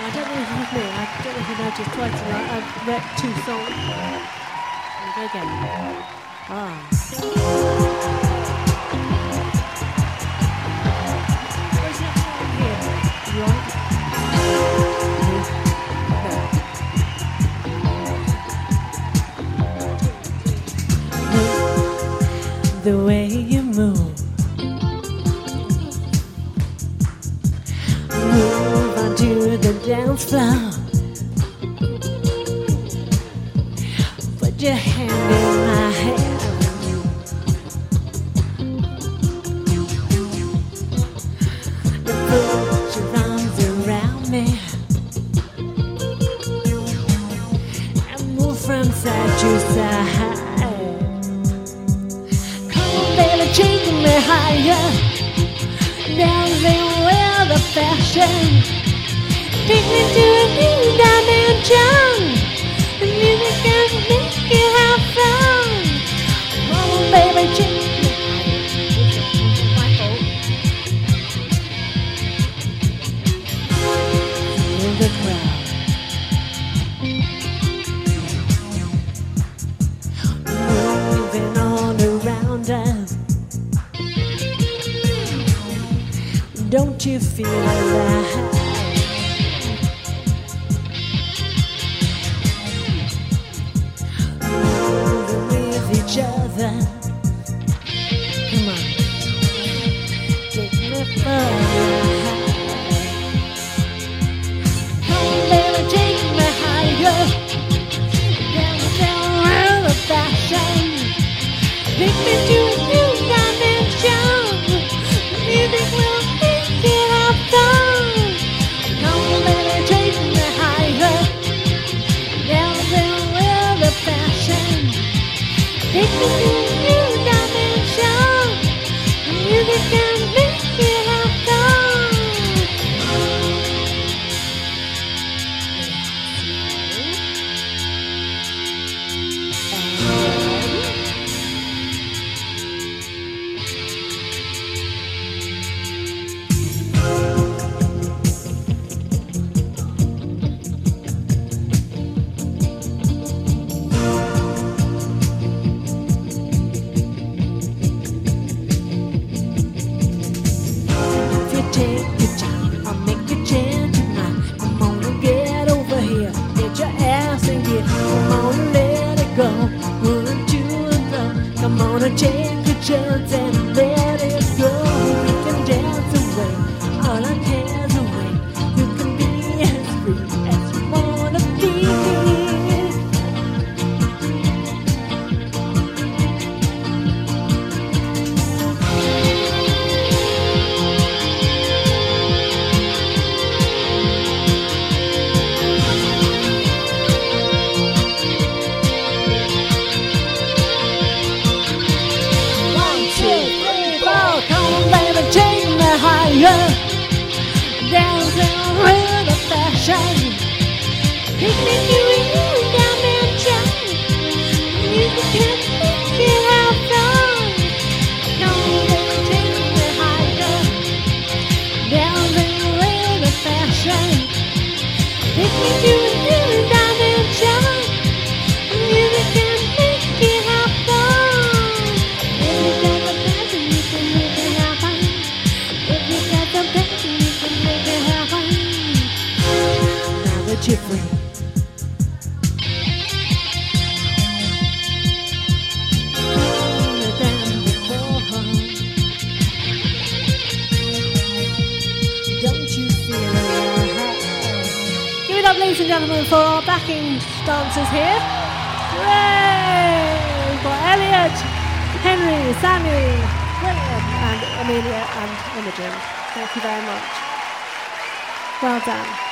I don't know if it was me. I don't know if you noticed twice tonight. I wrecked 2 songs. Here we go again. There's nothing on here. You on? The way you move onto the dance floor. Put your hand in my hand. Put your arms around me and move from side to side. Taking me higher, dancing with the fashion. Take me to a new dimension. The music can make you have fun. Come on, baby, take me higher. Feel the crowd. Moving all around us. Don't you feel alive? Moving with each other. Come on, take me further. Come on, baby, take me higher. Down around the fashion. Take me to a new dimension. Music will. Take me to a new dimension. Music can make you have fun. Take your time, I'll make you change your mind. Come on and get over here, get your ass in gear. Come on and let it go, run to and fro. Come on and take your chance and let it go. You can dance away, all our cares away. You can be as free as you wanna be. Dancing with the fashion. Take me to a new dimension. Music can make you have fun. Come on, baby, take me higher. Dancing with the fashion. Take me to a new dimension. Music can make you have fun. If you got the passion, you can make it happen. If you got the passion, you can make it happen. Now that you're free. Don't you feel alive? Give it up, ladies and gentlemen, for our backing dancers here. Hooray! We've got Elliot, Henry, Sammy, William, and Amelia and Imogen. Thank you very much. Well done.